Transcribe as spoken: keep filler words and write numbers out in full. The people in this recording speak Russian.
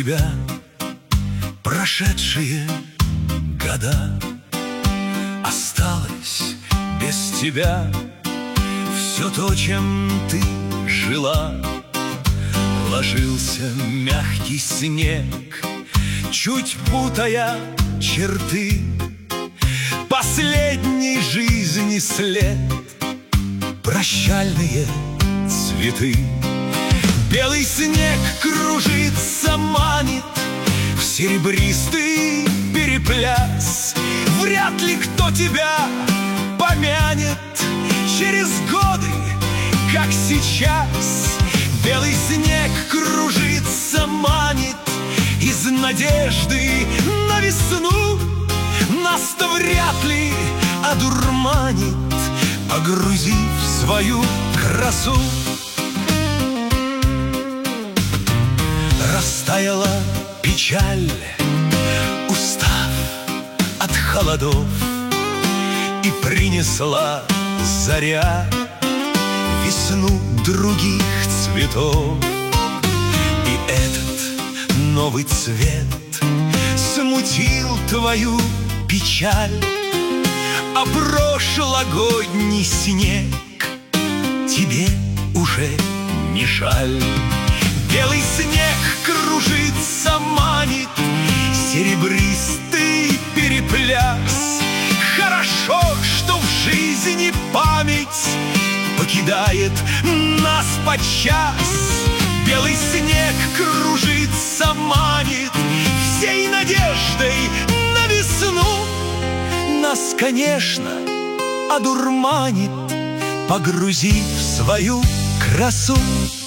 тебя прошедшие года. Осталось без тебя все то, чем ты жила. Ложился мягкий снег, чуть путая черты, последней жизни след, прощальные цветы. Белый снег кружится, манит в серебристый перепляс. Вряд ли кто тебя помянет через годы, как сейчас. Белый снег кружится, манит из надежды на весну. Нас-то вряд ли одурманит, погрузив в свою красу. Растаяла печаль, устав от холодов, и принесла заря весну других цветов. И этот новый цвет смутил твою печаль, а прошлогодний снег тебе уже не жаль. Белый снег кружится, манит серебристый перепляс. Хорошо, что в жизни память покидает нас подчас. Белый снег кружится, манит всей надеждой на весну. Нас, конечно, одурманит, погрузив в свою красу.